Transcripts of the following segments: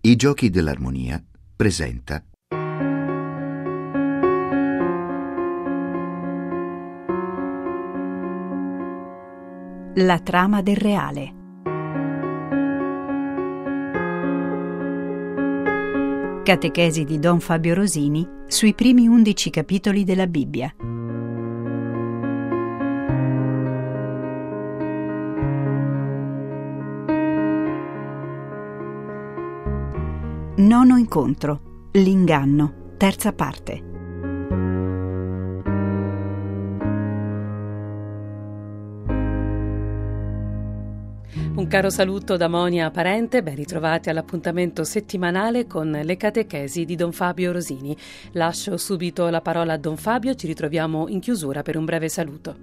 I Giochi dell'Armonia presenta La trama del reale. Catechesi di Don Fabio Rosini sui primi 11 capitoli della Bibbia. Nono incontro. L'inganno. Terza parte. Un caro saluto da Monia Parente, ben ritrovati all'appuntamento settimanale con le catechesi di Don Fabio Rosini. Lascio subito la parola a Don Fabio, ci ritroviamo in chiusura per un breve saluto.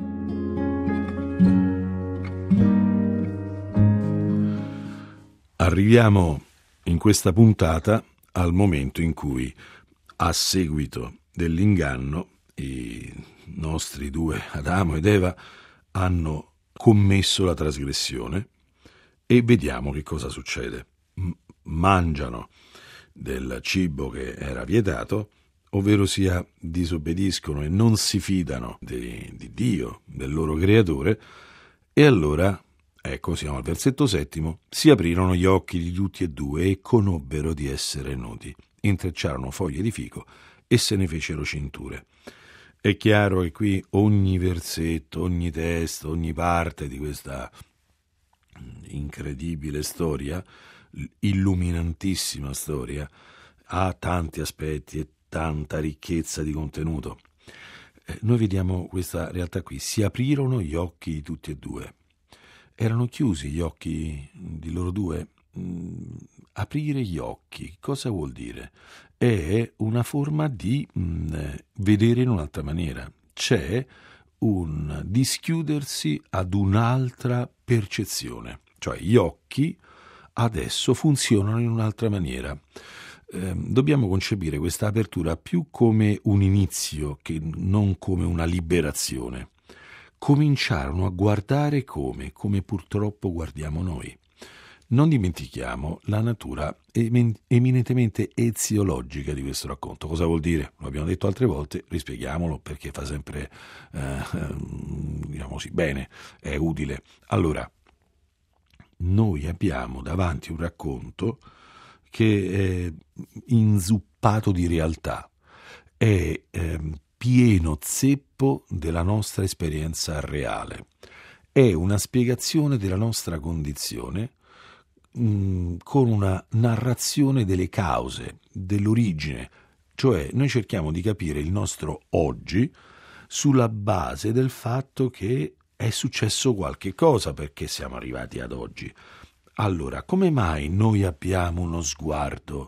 Arriviamo in questa puntata al momento in cui, a seguito dell'inganno, i nostri due Adamo ed Eva hanno commesso la trasgressione e vediamo che cosa succede. Mangiano del cibo che era vietato, ovvero sia disobbediscono e non si fidano di Dio, del loro creatore, e allora, ecco, siamo al versetto 7, si aprirono gli occhi di tutti e due e conobbero di essere nudi, intrecciarono foglie di fico e se ne fecero cinture. È chiaro che qui ogni versetto, ogni testo, ogni parte di questa incredibile storia, illuminantissima storia, ha tanti aspetti e tanta ricchezza di contenuto. Noi vediamo questa realtà qui, si aprirono gli occhi di tutti e due. Erano chiusi gli occhi di loro due. Aprire gli occhi, cosa vuol dire? È una forma di vedere in un'altra maniera. C'è un dischiudersi ad un'altra percezione. Cioè gli occhi adesso funzionano in un'altra maniera. Dobbiamo concepire questa apertura più come un inizio che non come una liberazione. Cominciarono a guardare come purtroppo guardiamo noi. Non dimentichiamo la natura eminentemente eziologica di questo racconto. Cosa vuol dire? Lo abbiamo detto altre volte, rispieghiamolo perché fa sempre, diciamo così, bene, è utile. Allora, noi abbiamo davanti un racconto che è inzuppato di realtà, è pieno zeppo della nostra esperienza reale, è una spiegazione della nostra condizione con una narrazione delle cause, dell'origine, cioè noi cerchiamo di capire il nostro oggi sulla base del fatto che è successo qualche cosa perché siamo arrivati ad oggi. Allora, come mai noi abbiamo uno sguardo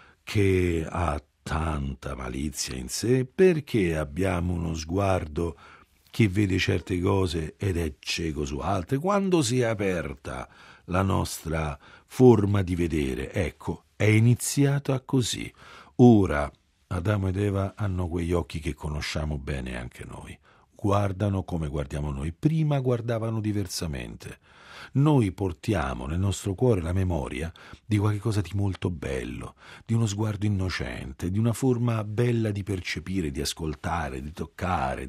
che ha tanta malizia in sé? Perché abbiamo uno sguardo che vede certe cose ed è cieco su altre? Quando si è aperta la nostra forma di vedere, ecco, è iniziata così. Ora Adamo ed Eva hanno quegli occhi che conosciamo bene anche noi. Guardano come guardiamo noi. Prima guardavano diversamente. Noi portiamo nel nostro cuore la memoria di qualcosa di molto bello, di uno sguardo innocente, di una forma bella di percepire, di ascoltare, di toccare,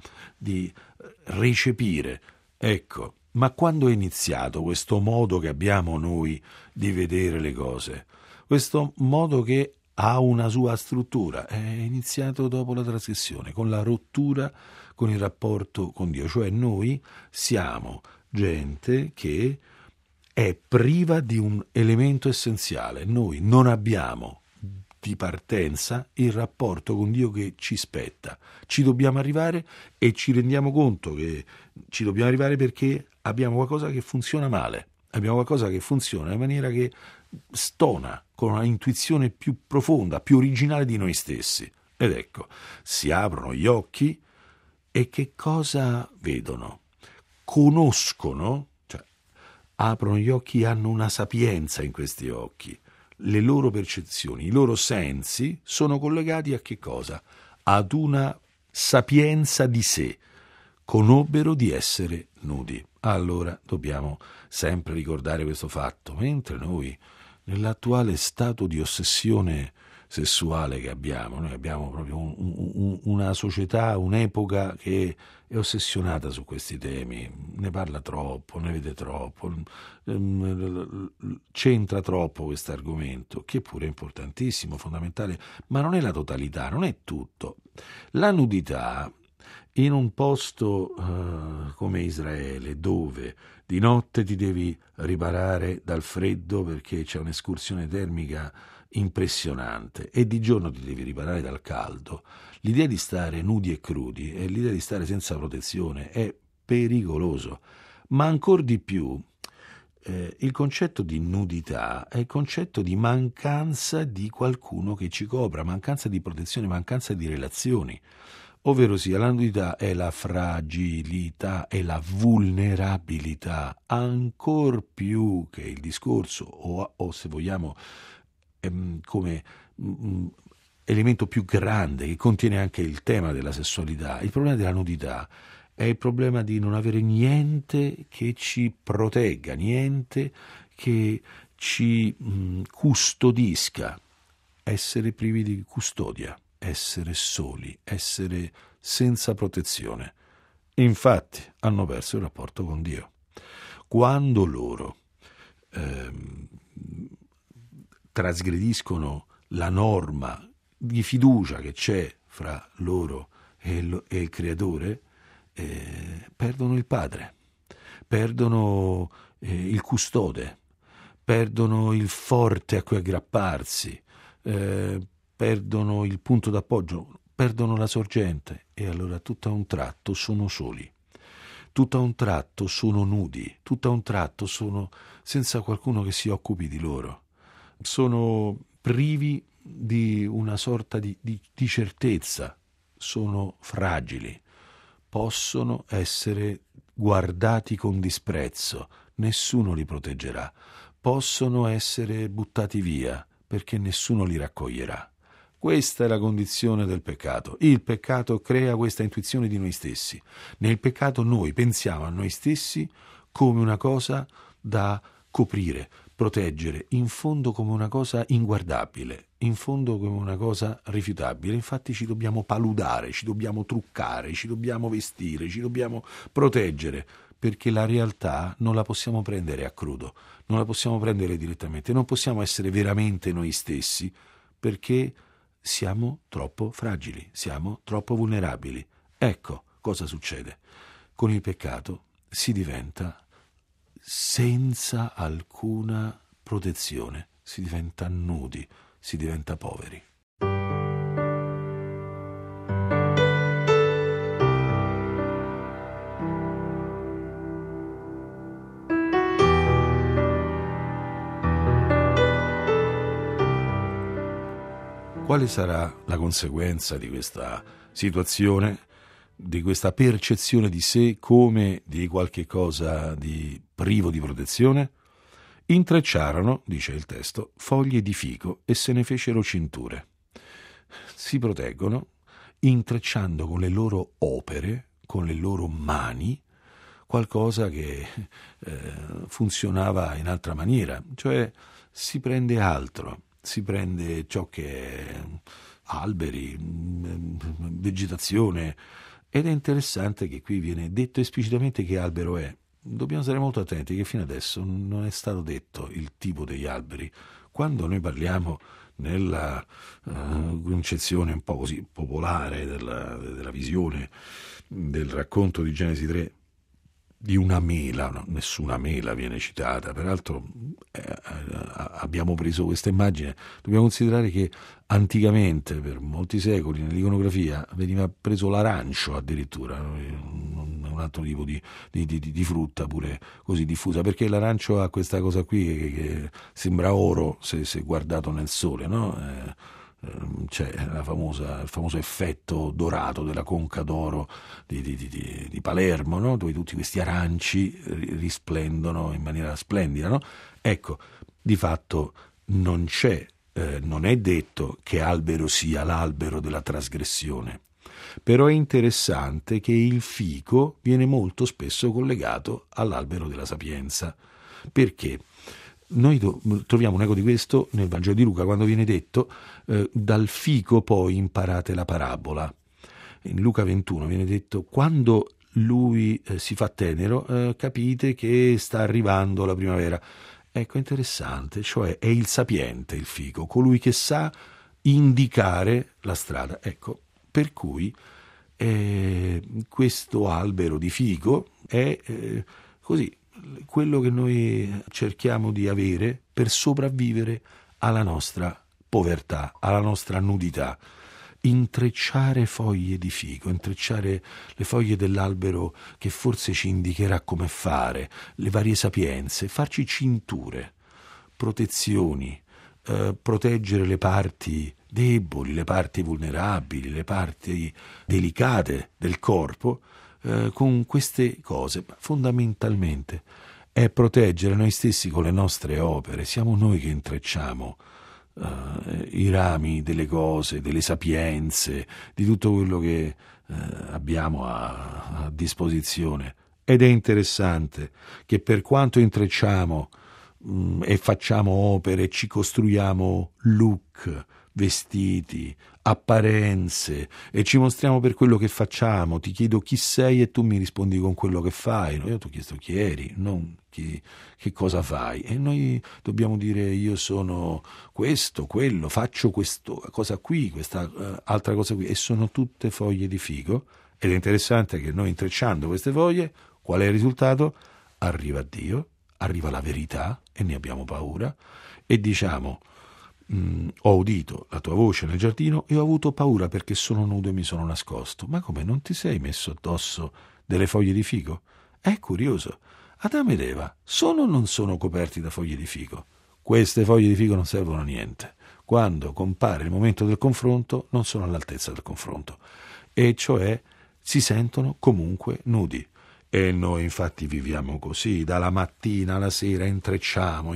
di recepire. Ecco, ma quando è iniziato questo modo che abbiamo noi di vedere le cose? Questo modo che ha una sua struttura, è iniziato dopo la trasgressione, con la rottura con il rapporto con Dio, cioè noi siamo gente che è priva di un elemento essenziale, noi non abbiamo di partenza il rapporto con Dio che ci spetta, ci dobbiamo arrivare e ci rendiamo conto che ci dobbiamo arrivare perché abbiamo qualcosa che funziona male, abbiamo qualcosa che funziona in maniera che stona con una intuizione più profonda, più originale di noi stessi. Ed ecco, si aprono gli occhi e che cosa vedono? Conoscono, cioè aprono gli occhi e hanno una sapienza in questi occhi. Le loro percezioni, i loro sensi sono collegati a che cosa? Ad una sapienza di sé. Conobbero di essere nudi. Allora dobbiamo sempre ricordare questo fatto. Mentre noi nell'attuale stato di ossessione sessuale che abbiamo. Noi abbiamo proprio una società, un'epoca che è ossessionata su questi temi, ne parla troppo, ne vede troppo, c'entra troppo questo argomento, che pure è importantissimo, fondamentale, ma non è la totalità, non è tutto. La nudità in un posto come Israele, dove di notte ti devi riparare dal freddo perché c'è un'escursione termica impressionante e di giorno ti devi riparare dal caldo, l'idea di stare nudi e crudi e l'idea di stare senza protezione è pericoloso. Ma ancor di più il concetto di nudità è il concetto di mancanza di qualcuno che ci copra, mancanza di protezione, mancanza di relazioni. Ovvero sia, la nudità è la fragilità, è la vulnerabilità, ancor più che il discorso, o se vogliamo, come elemento più grande che contiene anche il tema della sessualità. Il problema della nudità è il problema di non avere niente che ci protegga, niente che ci custodisca, essere privi di custodia, essere soli, essere senza protezione. Infatti hanno perso il rapporto con Dio. Quando loro trasgrediscono la norma di fiducia che c'è fra loro e il Creatore, perdono il padre, perdono il custode, perdono il forte a cui aggrapparsi, perdono il punto d'appoggio, perdono la sorgente, e allora tutto a un tratto sono soli, tutto a un tratto sono nudi, tutto a un tratto sono senza qualcuno che si occupi di loro, sono privi di una sorta di certezza, sono fragili, possono essere guardati con disprezzo, nessuno li proteggerà, possono essere buttati via perché nessuno li raccoglierà. Questa è la condizione del peccato. Il peccato crea questa intuizione di noi stessi. Nel peccato noi pensiamo a noi stessi come una cosa da coprire, proteggere, in fondo come una cosa inguardabile, in fondo come una cosa rifiutabile. Infatti ci dobbiamo paludare, ci dobbiamo truccare, ci dobbiamo vestire, ci dobbiamo proteggere, perché la realtà non la possiamo prendere a crudo, non la possiamo prendere direttamente, non possiamo essere veramente noi stessi, perché siamo troppo fragili, siamo troppo vulnerabili. Ecco cosa succede. Con il peccato si diventa senza alcuna protezione, si diventa nudi, si diventa poveri. Quale sarà la conseguenza di questa situazione, di questa percezione di sé come di qualche cosa di privo di protezione? Intrecciarono, dice il testo, foglie di fico e se ne fecero cinture. Si proteggono intrecciando con le loro opere, con le loro mani, qualcosa che funzionava in altra maniera, cioè si prende altro. Si prende ciò che è alberi, vegetazione, ed è interessante che qui viene detto esplicitamente che albero è. Dobbiamo stare molto attenti che fino adesso non è stato detto il tipo degli alberi. Quando noi parliamo nella concezione un po' così popolare della visione del racconto di Genesi 3, di una mela, no, nessuna mela viene citata, peraltro abbiamo preso questa immagine, dobbiamo considerare che anticamente per molti secoli nell'iconografia veniva preso l'arancio addirittura, un altro tipo di frutta pure così diffusa, perché l'arancio ha questa cosa qui che sembra oro se guardato nel sole, no? C'è il famoso effetto dorato della conca d'oro di Palermo, no? Dove tutti questi aranci risplendono in maniera splendida, no? Ecco, di fatto non è detto che albero sia l'albero della trasgressione, però è interessante che il fico viene molto spesso collegato all'albero della sapienza. Perché? noi troviamo un eco di questo nel Vangelo di Luca, quando viene detto dal fico poi imparate la parabola. In Luca 21 viene detto: quando lui si fa tenero, capite che sta arrivando la primavera. Ecco, interessante, cioè è il sapiente il fico, colui che sa indicare la strada. Ecco, per cui questo albero di fico è così quello che noi cerchiamo di avere per sopravvivere alla nostra povertà, alla nostra nudità. Intrecciare foglie di fico, intrecciare le foglie dell'albero che forse ci indicherà come fare, le varie sapienze, farci cinture, protezioni, proteggere le parti deboli, le parti vulnerabili, le parti delicate del corpo, con queste cose. Fondamentalmente è proteggere noi stessi con le nostre opere. Siamo noi che intrecciamo i rami delle cose, delle sapienze, di tutto quello che abbiamo a disposizione. Ed è interessante che per quanto intrecciamo e facciamo opere, ci costruiamo look, vestiti, apparenze, e ci mostriamo per quello che facciamo. Ti chiedo chi sei e tu mi rispondi con quello che fai. Io ti ho chiesto chi eri, non che cosa fai, e noi dobbiamo dire: io sono questo, quello, faccio questa cosa qui, questa altra cosa qui, e sono tutte foglie di fico. Ed è interessante che noi, intrecciando queste foglie, qual è il risultato? Arriva Dio, arriva la verità, e ne abbiamo paura, e diciamo: ho udito la tua voce nel giardino e ho avuto paura perché sono nudo e mi sono nascosto. Ma come, non ti sei messo addosso delle foglie di fico? È curioso. Adamo ed Eva sono o non sono coperti da foglie di fico? Queste foglie di fico non servono a niente. Quando compare il momento del confronto, non sono all'altezza del confronto, e cioè si sentono comunque nudi. E noi infatti viviamo così, dalla mattina alla sera intrecciamo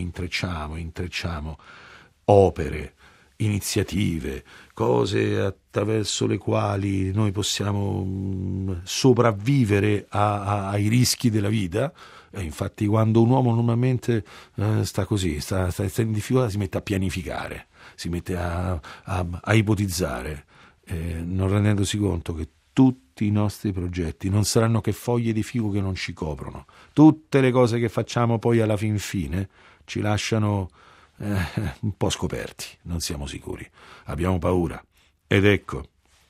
opere, iniziative, cose attraverso le quali noi possiamo sopravvivere ai rischi della vita. E infatti quando un uomo normalmente sta così, sta in difficoltà, si mette a pianificare, si mette a ipotizzare, non rendendosi conto che tutti i nostri progetti non saranno che foglie di fico che non ci coprono. Tutte le cose che facciamo poi alla fin fine ci lasciano un po' scoperti, non siamo sicuri, abbiamo paura. Ed ecco,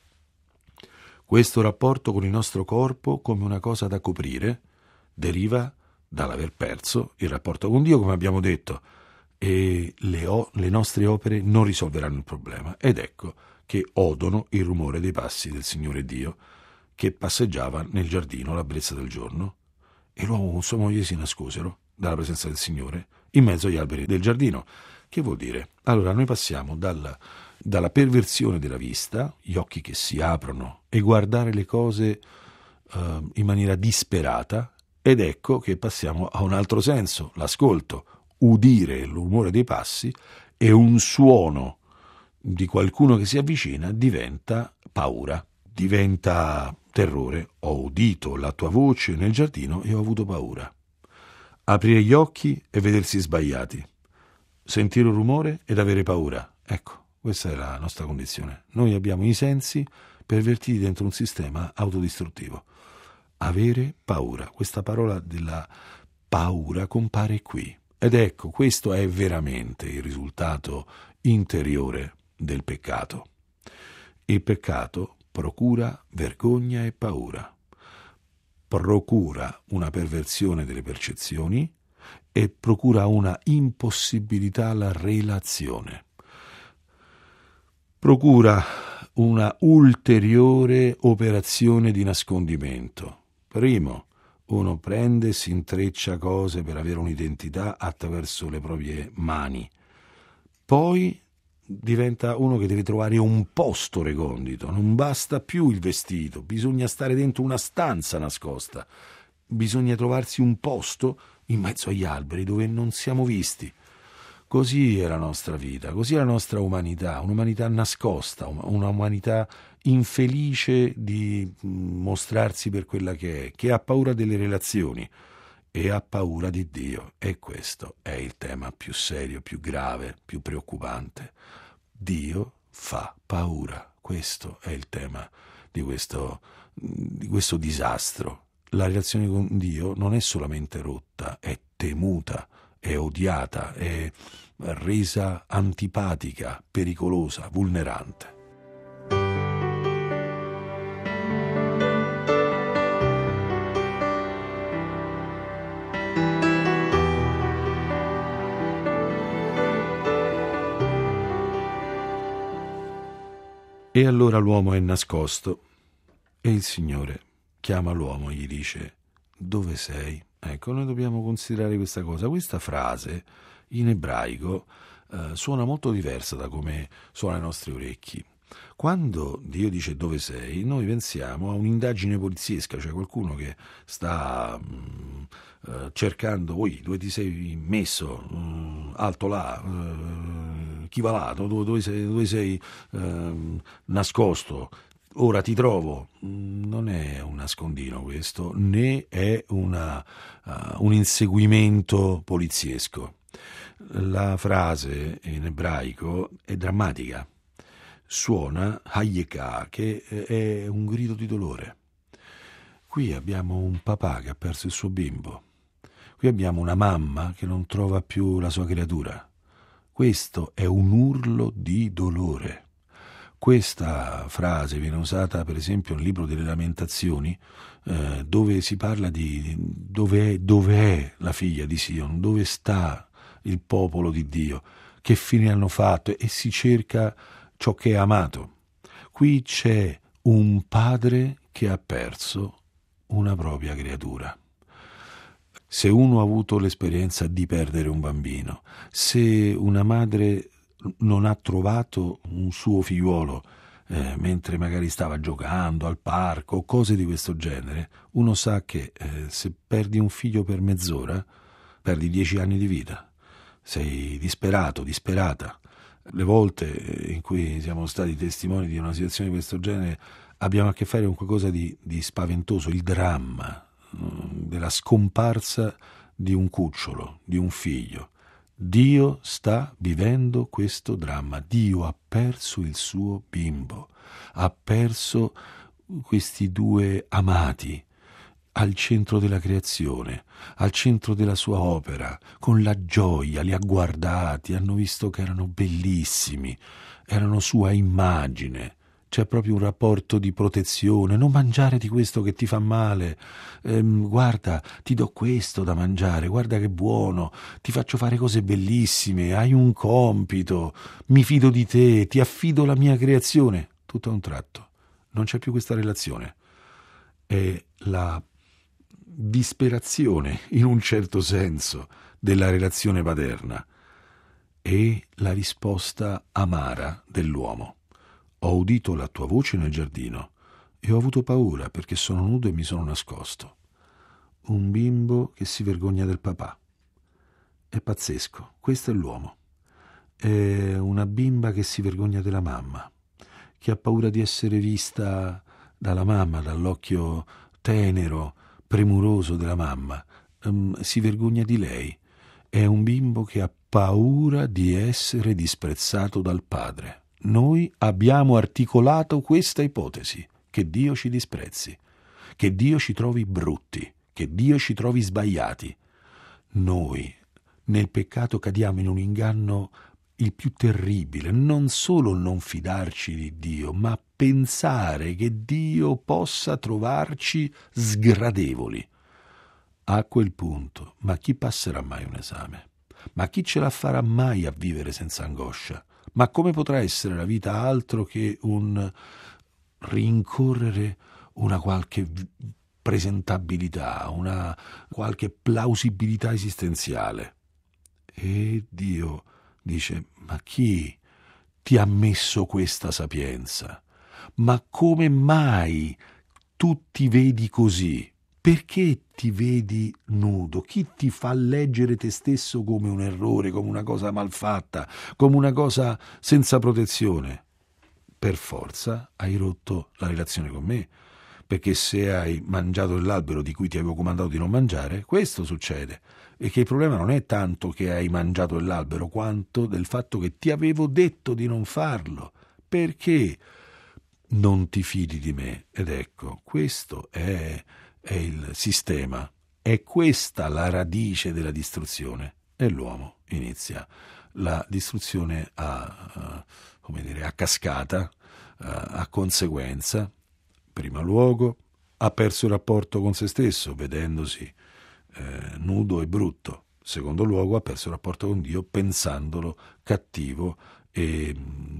questo rapporto con il nostro corpo come una cosa da coprire deriva dall'aver perso il rapporto con Dio, come abbiamo detto, e le nostre opere non risolveranno il problema. Ed ecco che odono il rumore dei passi del Signore Dio, che passeggiava nel giardino alla bellezza del giorno, e l'uomo con sua moglie si nascosero dalla presenza del Signore in mezzo agli alberi del giardino. Che vuol dire? Allora noi passiamo dalla perversione della vista, gli occhi che si aprono, e guardare le cose in maniera disperata, ed ecco che passiamo a un altro senso, l'ascolto, udire il rumore dei passi, e un suono di qualcuno che si avvicina diventa paura, diventa terrore. Ho udito la tua voce nel giardino e ho avuto paura. Aprire gli occhi e vedersi sbagliati, sentire un rumore ed avere paura. Ecco, questa è la nostra condizione. Noi abbiamo i sensi pervertiti dentro un sistema autodistruttivo. Avere paura. Questa parola della paura compare qui. Ed ecco, questo è veramente il risultato interiore del peccato. Il peccato procura vergogna e paura. Procura una perversione delle percezioni e procura una impossibilità alla relazione. Procura una ulteriore operazione di nascondimento. Primo, uno prende e si intreccia cose per avere un'identità attraverso le proprie mani. Poi diventa uno che deve trovare un posto recondito, non basta più il vestito, bisogna stare dentro una stanza nascosta, bisogna trovarsi un posto in mezzo agli alberi dove non siamo visti. Così è la nostra vita, così è la nostra umanità, un'umanità nascosta, una umanità infelice di mostrarsi per quella che ha paura delle relazioni. e ha paura di Dio. E questo è il tema più serio, più grave, più preoccupante. Dio fa paura. Questo è il tema di questo disastro. La relazione con Dio non è solamente rotta, è temuta, è odiata, è resa antipatica, pericolosa, vulnerante. E allora l'uomo è nascosto e il Signore chiama l'uomo e gli dice: dove sei? Ecco, noi dobbiamo considerare questa cosa. Questa frase in ebraico suona molto diversa da come suona ai nostri orecchi. Quando Dio dice dove sei, noi pensiamo a un'indagine poliziesca, cioè qualcuno che sta cercando, dove ti sei messo, alto là, chi va là, dove sei nascosto, ora ti trovo. Non è un nascondino questo, né è un inseguimento poliziesco. La frase in ebraico è drammatica. Suona hayeka, che è un grido di dolore. Qui abbiamo un papà che ha perso il suo bimbo. Qui abbiamo una mamma che non trova più la sua creatura. Questo è un urlo di dolore. Questa frase viene usata per esempio nel libro delle Lamentazioni, dove si parla di dove è la figlia di Sion, dove sta il popolo di Dio, che fine hanno fatto, e si cerca ciò che è amato. Qui c'è un padre che ha perso una propria creatura. Se uno ha avuto l'esperienza di perdere un bambino, se una madre non ha trovato un suo figliuolo mentre magari stava giocando al parco o cose di questo genere, uno sa che se perdi un figlio per mezz'ora, perdi 10 anni di vita. Sei disperato, disperata. Le volte in cui siamo stati testimoni di una situazione di questo genere abbiamo a che fare con qualcosa di spaventoso, il dramma della scomparsa di un cucciolo, di un figlio. Dio sta vivendo questo dramma. Dio ha perso il suo bimbo, ha perso questi due amati al centro della creazione, al centro della sua opera, con la gioia, li ha guardati, hanno visto che erano bellissimi, erano sua immagine. C'è proprio un rapporto di protezione: non mangiare di questo che ti fa male, guarda, ti do questo da mangiare, guarda che buono, ti faccio fare cose bellissime, hai un compito, mi fido di te, ti affido la mia creazione. Tutto a un tratto non c'è più questa relazione. È la disperazione, in un certo senso, della relazione paterna e la risposta amara dell'uomo. Ho udito la tua voce nel giardino e ho avuto paura perché sono nudo e mi sono nascosto. Un bimbo che si vergogna del papà. È pazzesco, questo è l'uomo. È una bimba che si vergogna della mamma, che ha paura di essere vista dalla mamma, dall'occhio tenero, premuroso della mamma. Si vergogna di lei. È un bimbo che ha paura di essere disprezzato dal padre. Noi abbiamo articolato questa ipotesi, che Dio ci disprezzi, che Dio ci trovi brutti, che Dio ci trovi sbagliati. Noi nel peccato cadiamo in un inganno il più terribile, non solo non fidarci di Dio, ma pensare che Dio possa trovarci sgradevoli. A quel punto, ma chi passerà mai un esame? Ma chi ce la farà mai a vivere senza angoscia? Ma come potrà essere la vita altro che un rincorrere una qualche presentabilità, una qualche plausibilità esistenziale? E Dio dice: ma chi ti ha messo questa sapienza? Ma come mai tu ti vedi così? Perché ti vedi nudo? Chi ti fa leggere te stesso come un errore, come una cosa malfatta, come una cosa senza protezione? Per forza hai rotto la relazione con me, perché se hai mangiato dell'albero di cui ti avevo comandato di non mangiare, questo succede. E che il problema non è tanto che hai mangiato dell'albero, quanto del fatto che ti avevo detto di non farlo. Perché non ti fidi di me? Ed ecco, questo è il sistema, è questa la radice della distruzione. E l'uomo inizia la distruzione a cascata, a conseguenza. Primo luogo, ha perso il rapporto con se stesso, vedendosi nudo e brutto. Secondo luogo, ha perso il rapporto con Dio, pensandolo cattivo e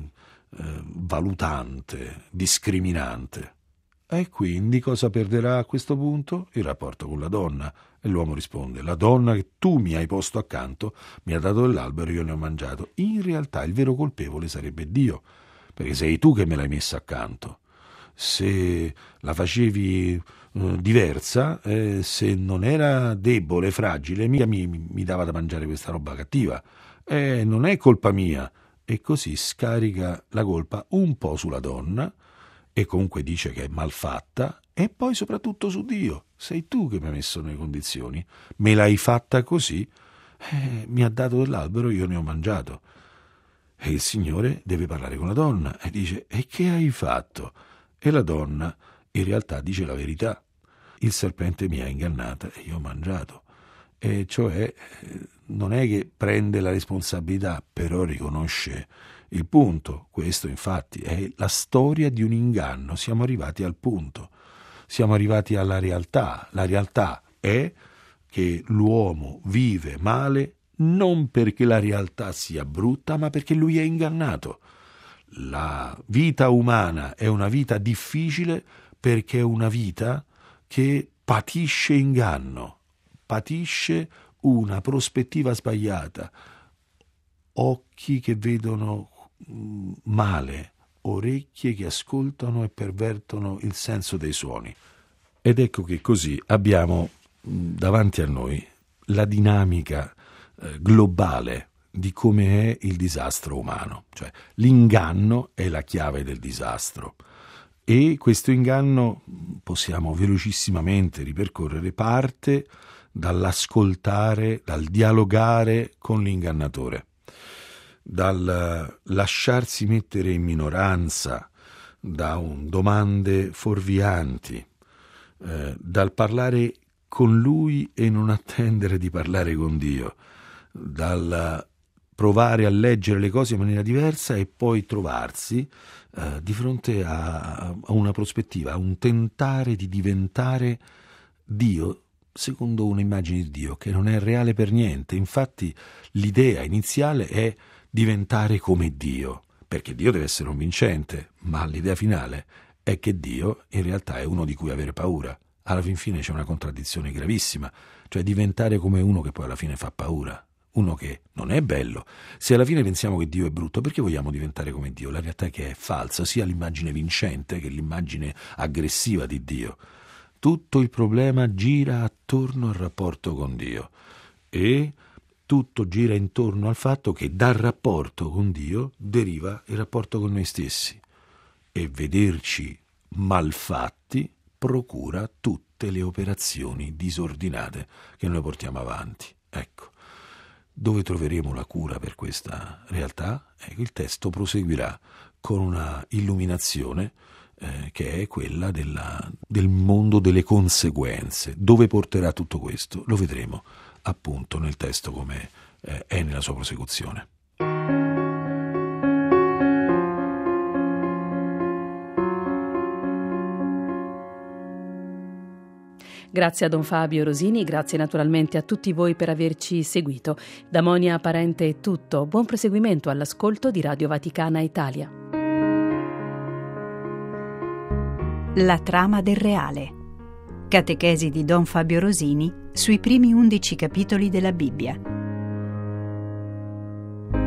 valutante, discriminante. E quindi cosa perderà a questo punto? Il rapporto con la donna. E l'uomo risponde: la donna che tu mi hai posto accanto mi ha dato dell'albero e io ne ho mangiato. In realtà il vero colpevole sarebbe Dio, perché sei tu che me l'hai messa accanto. Se la facevi diversa, se non era debole, fragile, mica mi dava da mangiare questa roba cattiva. Non è colpa mia. E così scarica la colpa un po' sulla donna, e comunque dice che è malfatta, e poi soprattutto su Dio. Sei tu che mi hai messo nelle condizioni, me l'hai fatta così, mi ha dato dell'albero, io ne ho mangiato. E il Signore deve parlare con la donna e dice: e che hai fatto? E la donna in realtà dice la verità: il serpente mi ha ingannata e io ho mangiato. E cioè non è che prende la responsabilità, però riconosce il punto. Questo infatti è la storia di un inganno. Siamo arrivati al punto, siamo arrivati alla realtà. La realtà è che l'uomo vive male non perché la realtà sia brutta, ma perché lui è ingannato. La vita umana è una vita difficile perché è una vita che patisce inganno, patisce una prospettiva sbagliata, occhi che vedono male, orecchie che ascoltano e pervertono il senso dei suoni. Ed ecco che così abbiamo davanti a noi la dinamica globale di come è il disastro umano, cioè l'inganno è la chiave del disastro. E questo inganno possiamo velocissimamente ripercorrere, parte dall'ascoltare, dal dialogare con l'ingannatore, dal lasciarsi mettere in minoranza da domande fuorvianti, dal parlare con lui e non attendere di parlare con Dio, dal provare a leggere le cose in maniera diversa e poi trovarsi di fronte a una prospettiva, a un tentare di diventare Dio secondo un'immagine di Dio che non è reale per niente. Infatti l'idea iniziale è diventare come Dio, perché Dio deve essere un vincente, ma l'idea finale è che Dio in realtà è uno di cui avere paura. Alla fin fine c'è una contraddizione gravissima, cioè diventare come uno che poi alla fine fa paura, uno che non è bello. Se alla fine pensiamo che Dio è brutto, perché vogliamo diventare come Dio? La realtà è che è falsa, sia l'immagine vincente che l'immagine aggressiva di Dio. Tutto il problema gira attorno al rapporto con Dio e tutto gira intorno al fatto che dal rapporto con Dio deriva il rapporto con noi stessi, e vederci malfatti procura tutte le operazioni disordinate che noi portiamo avanti. Ecco, dove troveremo la cura per questa realtà? Il testo proseguirà con una illuminazione che è quella del mondo delle conseguenze. Dove porterà tutto questo? Lo vedremo appunto nel testo come è nella sua prosecuzione. Grazie a Don Fabio Rosini, grazie naturalmente a tutti voi per averci seguito. Da Monia Parente è tutto, buon proseguimento all'ascolto di Radio Vaticana Italia. La trama del reale. Catechesi di Don Fabio Rosini sui primi 11 capitoli della Bibbia.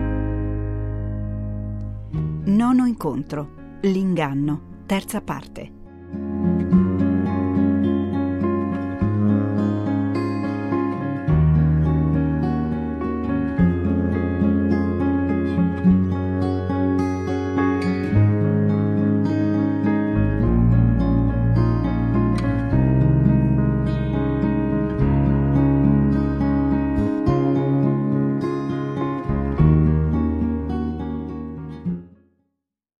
Nono incontro. L'inganno. Terza parte.